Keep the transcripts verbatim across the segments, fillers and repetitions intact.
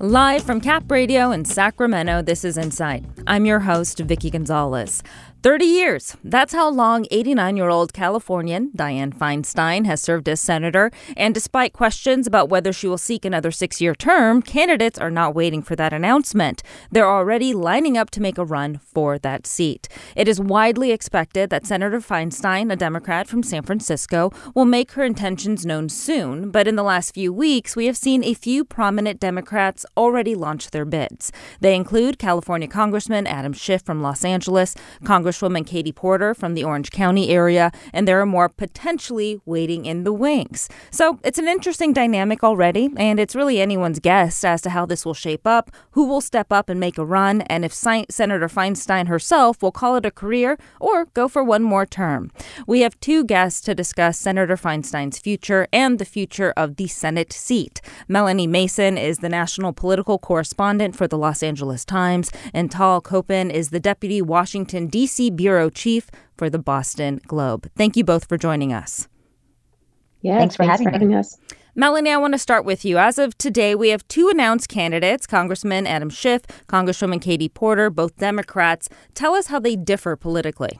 Live from Cap Radio in Sacramento, this is Insight. I'm your host, Vicky Gonzalez. thirty years. That's how long eighty-nine-year-old Californian Dianne Feinstein has served as senator. And despite questions about whether she will seek another six-year term, candidates are not waiting for that announcement. They're already lining up to make a run for that seat. It is widely expected that Senator Feinstein, a Democrat from San Francisco, will make her intentions known soon. But in the last few weeks, we have seen a few prominent Democrats already launch their bids. They include California Congressman Adam Schiff from Los Angeles, Congresswoman Katie Porter from the Orange County area, and there are more potentially waiting in the wings. So it's an interesting dynamic already, and it's really anyone's guess as to how this will shape up, who will step up and make a run, and if Si- Senator Feinstein herself will call it a career or go for one more term. We have two guests to discuss Senator Feinstein's future and the future of the Senate seat. Melanie Mason is the national political correspondent for the Los Angeles Times, and Tal Koppen is the deputy Washington, D C bureau chief for the Boston Globe. Thank you both for joining us. Yeah, thanks for, thanks having, for having us. Melanie, I want to start with you. As of today, we have two announced candidates, Congressman Adam Schiff, Congresswoman Katie Porter, both Democrats. Tell us how they differ politically.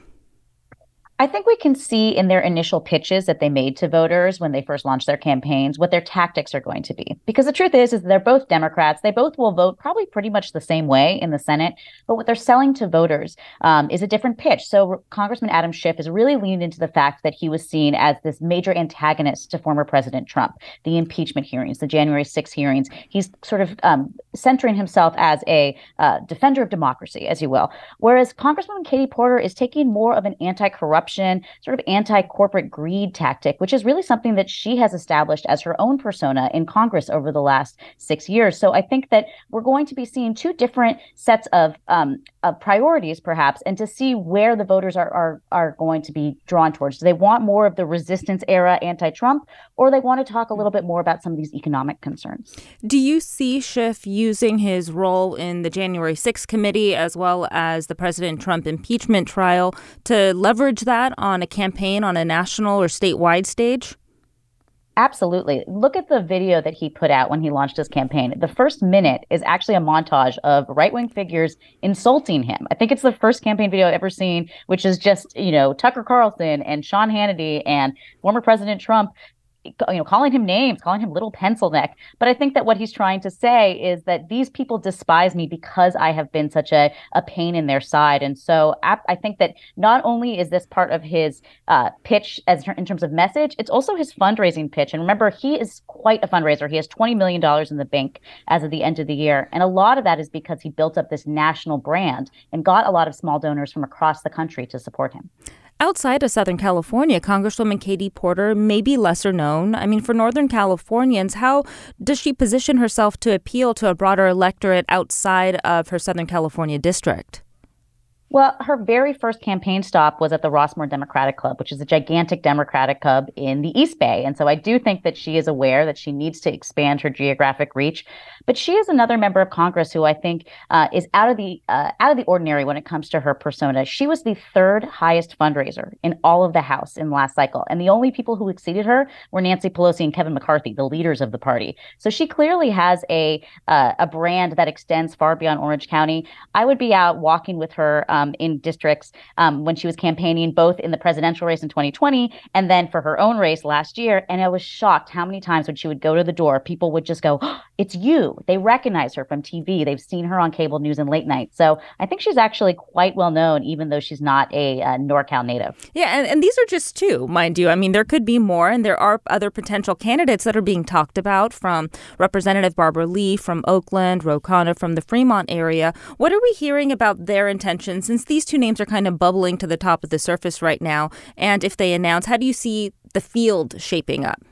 I think we can see in their initial pitches that they made to voters when they first launched their campaigns what their tactics are going to be. Because the truth is, is they're both Democrats. They both will vote probably pretty much the same way in the Senate. But what they're selling to voters um, is a different pitch. So Congressman Adam Schiff is really leaned into the fact that he was seen as this major antagonist to former President Trump, the impeachment hearings, the January sixth hearings. He's sort of um, centering himself as a uh, defender of democracy, as you will. Whereas Congresswoman Katie Porter is taking more of an anti-corruption, sort of anti-corporate greed tactic, which is really something that she has established as her own persona in Congress over the last six years. So I think that we're going to be seeing two different sets of um, of priorities, perhaps, and to see where the voters are, are are going to be drawn towards. Do they want more of the resistance era anti-Trump, or they want to talk a little bit more about some of these economic concerns? Do you see Schiff using his role in the January sixth committee as well as the President Trump impeachment trial to leverage that on a campaign on a national or statewide stage? Absolutely. Look at the video that he put out when he launched his campaign. The first minute is actually a montage of right-wing figures insulting him. I think it's the first campaign video I've ever seen, which is just, you know, Tucker Carlson and Sean Hannity and former President Trump, you know, calling him names, calling him little pencil neck. But I think that what he's trying to say is that these people despise me because I have been such a, a pain in their side. And so I think that not only is this part of his uh, pitch as in terms of message, it's also his fundraising pitch. And remember, he is quite a fundraiser. He has twenty million dollars in the bank as of the end of the year. And a lot of that is because he built up this national brand and got a lot of small donors from across the country to support him. Outside of Southern California, Congresswoman Katie Porter may be lesser known. I mean, for Northern Californians, how does she position herself to appeal to a broader electorate outside of her Southern California district? Well, her very first campaign stop was at the Rossmore Democratic Club, which is a gigantic Democratic club in the East Bay. And so I do think that she is aware that she needs to expand her geographic reach. But she is another member of Congress who I think uh, is out of the uh, out of the ordinary when it comes to her persona. She was the third highest fundraiser in all of the House in the last cycle. And the only people who exceeded her were Nancy Pelosi and Kevin McCarthy, the leaders of the party. So she clearly has a uh, a brand that extends far beyond Orange County. I would be out walking with her um, Um, in districts um, when she was campaigning, both in the presidential race in twenty twenty and then for her own race last year. And I was shocked how many times when she would go to the door, people would just go, oh, it's you. They recognize her from T V. They've seen her on cable news and late night. So I think she's actually quite well known, even though she's not a uh, NorCal native. Yeah, and, and these are just two, mind you. I mean, there could be more, and there are other potential candidates that are being talked about, from Representative Barbara Lee from Oakland, Ro Khanna from the Fremont area. What are we hearing about their intentions? Since these two names are kind of bubbling to the top of the surface right now, and if they announce, how do you see the field shaping up?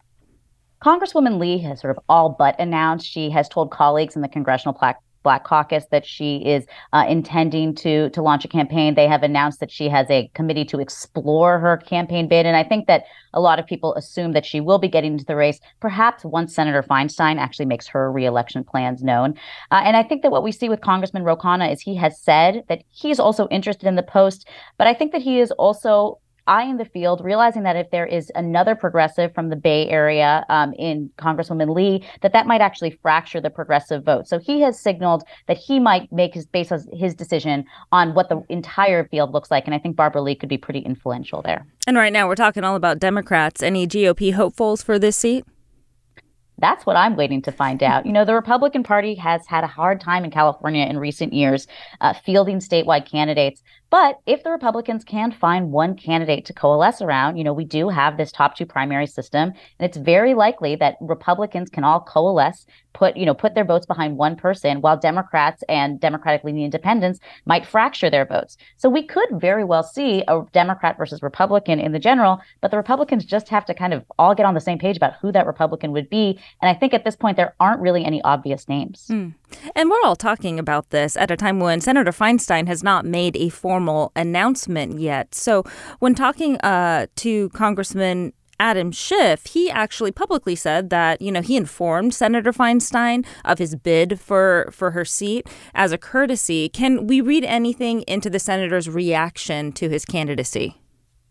Congresswoman Lee has sort of all but announced. She has told colleagues in the Congressional Black Black Caucus that she is uh, intending to to launch a campaign. They have announced that she has a committee to explore her campaign bid. And I think that a lot of people assume that she will be getting into the race, perhaps once Senator Feinstein actually makes her reelection plans known. Uh, and I think that what we see with Congressman Ro Khanna is he has said that he is also interested in the post, but I think that he is also eyeing the field, realizing that if there is another progressive from the Bay Area um, in Congresswoman Lee, that that might actually fracture the progressive vote. So he has signaled that he might make his base his decision on what the entire field looks like. And I think Barbara Lee could be pretty influential there. And right now we're talking all about Democrats. Any G O P hopefuls for this seat? That's what I'm waiting to find out. You know, the Republican Party has had a hard time in California in recent years uh, fielding statewide candidates. But if the Republicans can find one candidate to coalesce around, you know, we do have this top two primary system, and it's very likely that Republicans can all coalesce, put, you know, put their votes behind one person, while Democrats and Democratic-leaning independents might fracture their votes. So we could very well see a Democrat versus Republican in the general, but the Republicans just have to kind of all get on the same page about who that Republican would be. And I think at this point, there aren't really any obvious names. Mm. And we're all talking about this at a time when Senator Feinstein has not made a formal announcement yet. So when talking uh, to Congressman Adam Schiff, he actually publicly said that, you know, he informed Senator Feinstein of his bid for, for her seat as a courtesy. Can we read anything into the senator's reaction to his candidacy?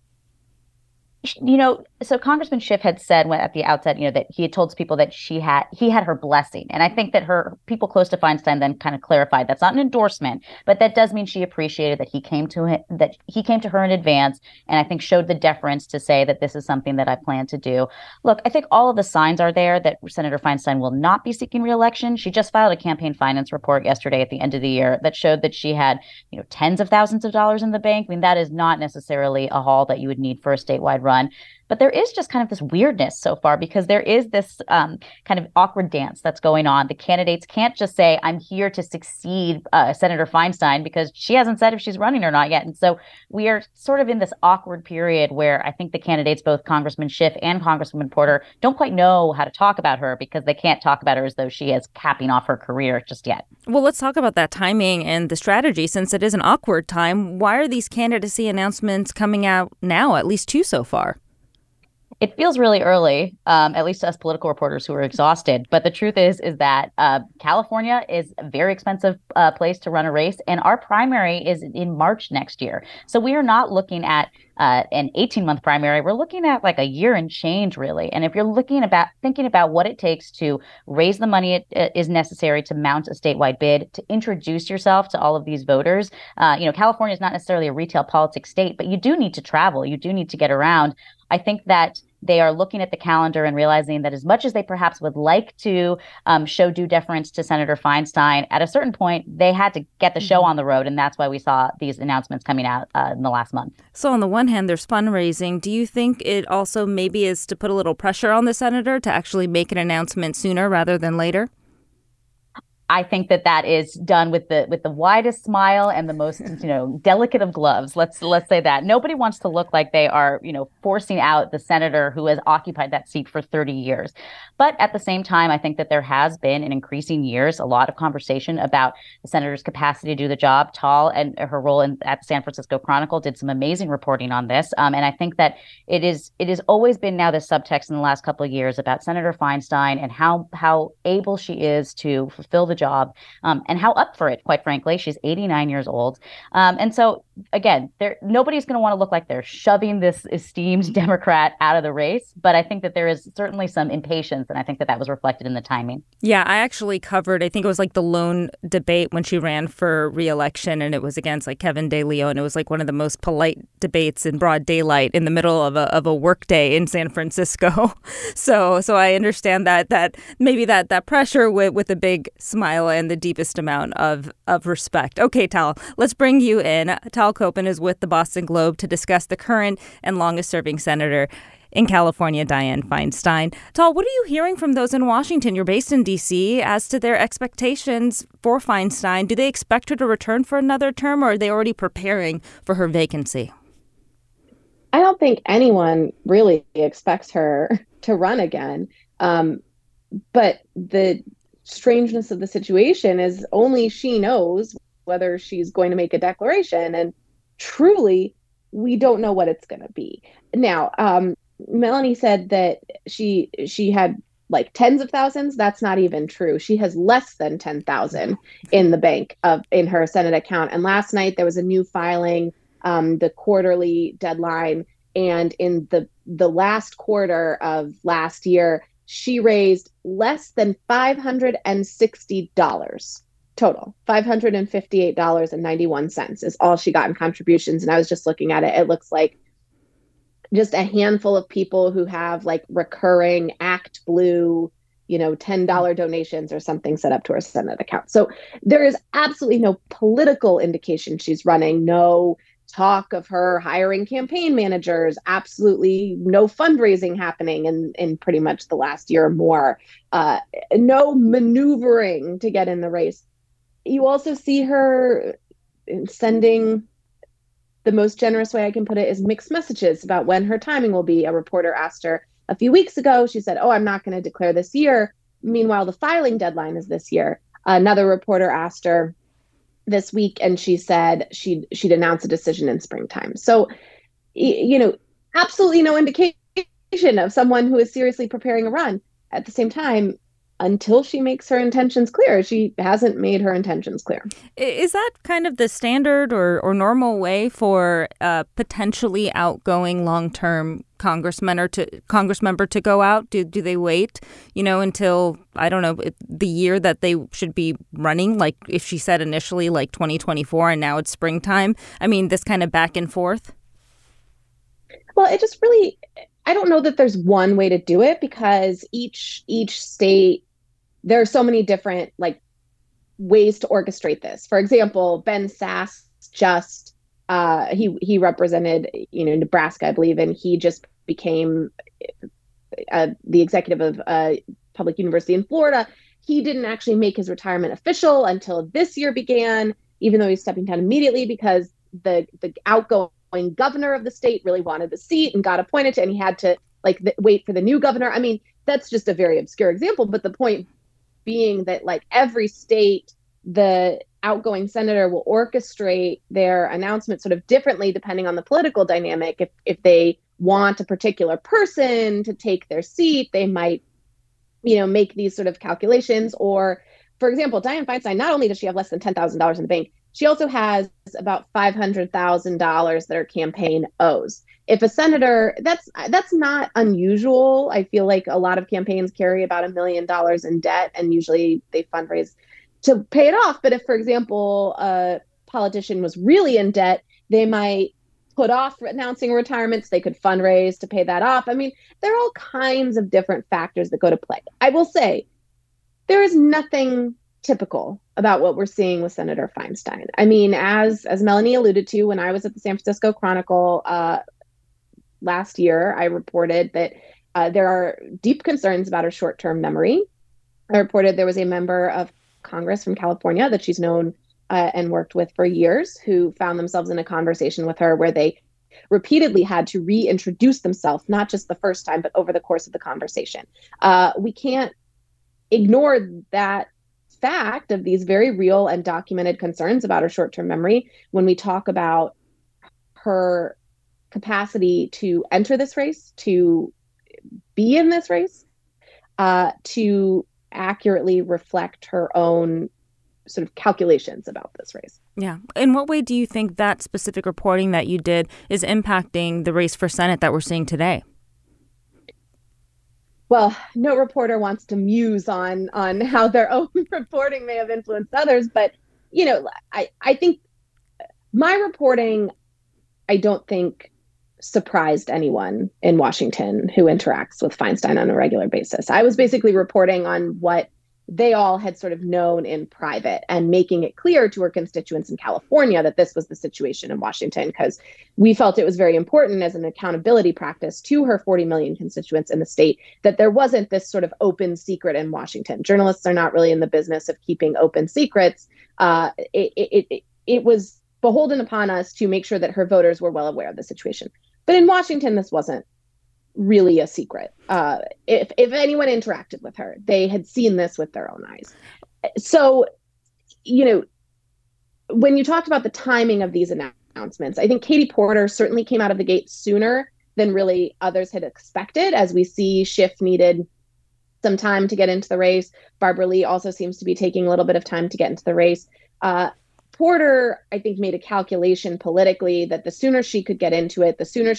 You know, so Congressman Schiff had said when, at the outset, you know, that he had told people that she had he had her blessing. And I think that her people close to Feinstein then kind of clarified that's not an endorsement, but that does mean she appreciated that he came to him, that he came to her in advance. And I think showed the deference to say that this is something that I plan to do. Look, I think all of the signs are there that Senator Feinstein will not be seeking re-election. She just filed a campaign finance report yesterday at the end of the year that showed that she had, you know, tens of thousands of dollars in the bank. I mean, that is not necessarily a haul that you would need for a statewide run. But there is just kind of this weirdness so far because there is this um, kind of awkward dance that's going on. The candidates can't just say, I'm here to succeed uh, Senator Feinstein because she hasn't said if she's running or not yet. And so we are sort of in this awkward period where I think the candidates, both Congressman Schiff and Congresswoman Porter, don't quite know how to talk about her because they can't talk about her as though she is capping off her career just yet. Well, let's talk about that timing and the strategy. Since it is an awkward time, why are these candidacy announcements coming out now, at least two so far? It feels really early, um, at least to us political reporters who are exhausted. But the truth is, is that uh, California is a very expensive uh, place to run a race. And our primary is in March next year. So we are not looking at uh, an eighteen-month primary. We're looking at like a year and change, really. And if you're looking about thinking about what it takes to raise the money it is necessary to mount a statewide bid, to introduce yourself to all of these voters, uh, you know, California is not necessarily a retail politics state, but you do need to travel. You do need to get around. I think that they are looking at the calendar and realizing that as much as they perhaps would like to um, show due deference to Senator Feinstein, at a certain point, they had to get the show on the road. And that's why we saw these announcements coming out uh, in the last month. So on the one hand, there's fundraising. Do you think it also maybe is to put a little pressure on the senator to actually make an announcement sooner rather than later? I think that that is done with the with the widest smile and the most, you know, delicate of gloves. Let's let's say that. Nobody wants to look like they are, you know, forcing out the senator who has occupied that seat for thirty years. But at the same time, I think that there has been in increasing years a lot of conversation about the senator's capacity to do the job. Tal and her role in, at the San Francisco Chronicle did some amazing reporting on this. Um, and I think that it is it has always been now this subtext in the last couple of years about Senator Feinstein and how how able she is to fulfill the job um, and how up for it, quite frankly. She's eighty-nine years old. Um, and so, again, there nobody's going to want to look like they're shoving this esteemed Democrat out of the race. But I think that there is certainly some impatience. And I think that that was reflected in the timing. Yeah, I actually covered, I think it was like the lone debate when she ran for re-election. And it was against like Kevin De Leon. It was like one of the most polite debates in broad daylight in the middle of a of a workday in San Francisco. so so I understand that that maybe that that pressure with, with a big smile and the deepest amount of, of respect. Okay, Tal, let's bring you in. Tal Koppen is with the Boston Globe to discuss the current and longest serving senator in California, Dianne Feinstein. Tal, what are you hearing from those in Washington? You're based in D C as to their expectations for Feinstein. Do they expect her to return for another term, or are they already preparing for her vacancy? I don't think anyone really expects her to run again. Um, but the strangeness of the situation is only she knows whether she's going to make a declaration. And truly, we don't know what it's going to be. Now, um, Melanie said that she she had like tens of thousands. That's not even true. She has less than ten thousand in the bank of in her Senate account. And last night there was a new filing, um, the quarterly deadline And in the the last quarter of last year, she raised less than five hundred sixty dollars total. five hundred fifty-eight dollars and ninety-one cents is all she got in contributions. And I was just looking at it. It looks like just a handful of people who have like recurring Act Blue, you know, ten dollars donations or something set up to her Senate account. So there is absolutely no political indication she's running, no talk of her hiring campaign managers, absolutely no fundraising happening in, in pretty much the last year or more, uh, no maneuvering to get in the race. You also see her sending, the most generous way I can put it is mixed messages about when her timing will be. A reporter asked her a few weeks ago, she said, oh, I'm not going to declare this year. Meanwhile, the filing deadline is this year. Another reporter asked her this week, and she said she'd, she'd announce a decision in springtime. So, you know, absolutely no indication of someone who is seriously preparing a run. At the same time, until she makes her intentions clear, she hasn't made her intentions clear. Is that kind of the standard or, or normal way for a potentially outgoing long-term congressman or to congress member to go out? Do do they wait, you know, until, I don't know, the year that they should be running? Like if she said initially like twenty twenty-four and now it's springtime. I mean, this kind of back and forth. Well, it just really, I don't know that there's one way to do it, because each each state, there are so many different like ways to orchestrate this. For example, Ben Sasse just uh, he he represented, you know, Nebraska, I believe, and he just became uh, the executive of a public university in Florida. He didn't actually make his retirement official until this year began, even though he's stepping down immediately because the the outgoing governor of the state really wanted the seat and got appointed to, and he had to like th- wait for the new governor. I mean, that's just a very obscure example, but the point being that like every state, the outgoing senator will orchestrate their announcement sort of differently depending on the political dynamic. If if they want a particular person to take their seat, they might, you know, make these sort of calculations. Or, for example, Dianne Feinstein, not only does she have less than ten thousand dollars in the bank, she also has about five hundred thousand dollars that her campaign owes. If a senator, that's that's not unusual. I feel like a lot of campaigns carry about a million dollars in debt, and usually they fundraise to pay it off. But if, for example, a politician was really in debt, they might put off announcing retirements. They could fundraise to pay that off. I mean, there are all kinds of different factors that go to play. I will say there is nothing typical about what we're seeing with Senator Feinstein. I mean, as as Melanie alluded to, when I was at the San Francisco Chronicle uh, last year, I reported that uh, there are deep concerns about her short-term memory. I reported there was a member of Congress from California that she's known uh, and worked with for years who found themselves in a conversation with her where they repeatedly had to reintroduce themselves, not just the first time, but over the course of the conversation. Uh, we can't ignore that fact of these very real and documented concerns about her short-term memory when we talk about her capacity to enter this race, to be in this race, uh, to accurately reflect her own sort of calculations about this race. Yeah. In what way do you think that specific reporting that you did is impacting the race for Senate that we're seeing today? Well, no reporter wants to muse on on how their own reporting may have influenced others. But, you know, I, I think my reporting, I don't think surprised anyone in Washington who interacts with Feinstein on a regular basis. I was basically reporting on what they all had sort of known in private and making it clear to her constituents in California that this was the situation in Washington, because we felt it was very important as an accountability practice to her forty million constituents in the state that there wasn't this sort of open secret in Washington. Journalists are not really in the business of keeping open secrets. Uh, it, it, it, it was beholden upon us to make sure that her voters were well aware of the situation. But in Washington, this wasn't really a secret. Uh, if if anyone interacted with her, they had seen this with their own eyes. So, you know, when you talked about the timing of these announcements, I think Katie Porter certainly came out of the gate sooner than really others had expected. As we see, Schiff needed some time to get into the race. Barbara Lee also seems to be taking a little bit of time to get into the race. Uh, Porter, I think, made a calculation politically that the sooner she could get into it, the sooner she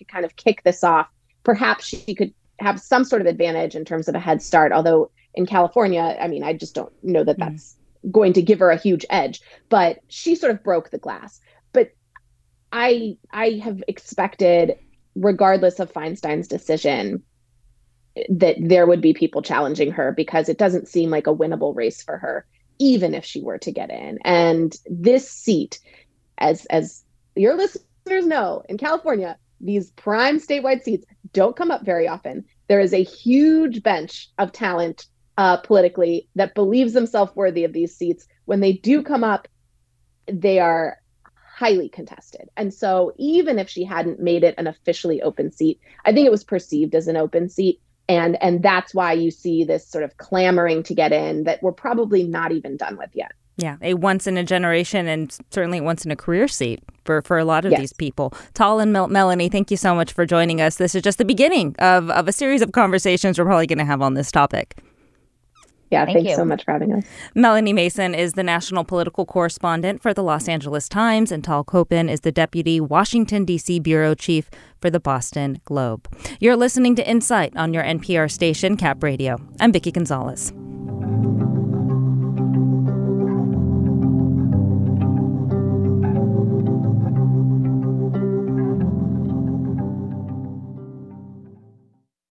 could kind of kick this off. Perhaps she could have some sort of advantage in terms of a head start. Although in California, I mean, I just don't know that mm-hmm. that's going to give her a huge edge. But she sort of broke the glass. But I I have expected, regardless of Feinstein's decision, that there would be people challenging her, because it doesn't seem like a winnable race for her, even if she were to get in. And this seat, as as your listeners know, in California, these prime statewide seats don't come up very often. There is a huge bench of talent uh, politically that believes themselves worthy of these seats. When they do come up, they are highly contested. And so even if she hadn't made it an officially open seat, I think it was perceived as an open seat. And and that's why you see this sort of clamoring to get in that we're probably not even done with yet. Yeah, a once in a generation and certainly once in a career seat for, for a lot of yes. these people. Tal and Mel- Melanie, thank you so much for joining us. This is just the beginning of, of a series of conversations we're probably going to have on this topic. Yeah, Thank thanks you. so much for having us. Melanie Mason is the national political correspondent for the Los Angeles Times, and Tal Koppen is the deputy Washington, D C bureau chief for the Boston Globe. You're listening to Insight on your N P R station, Cap Radio. I'm Vicki Gonzalez.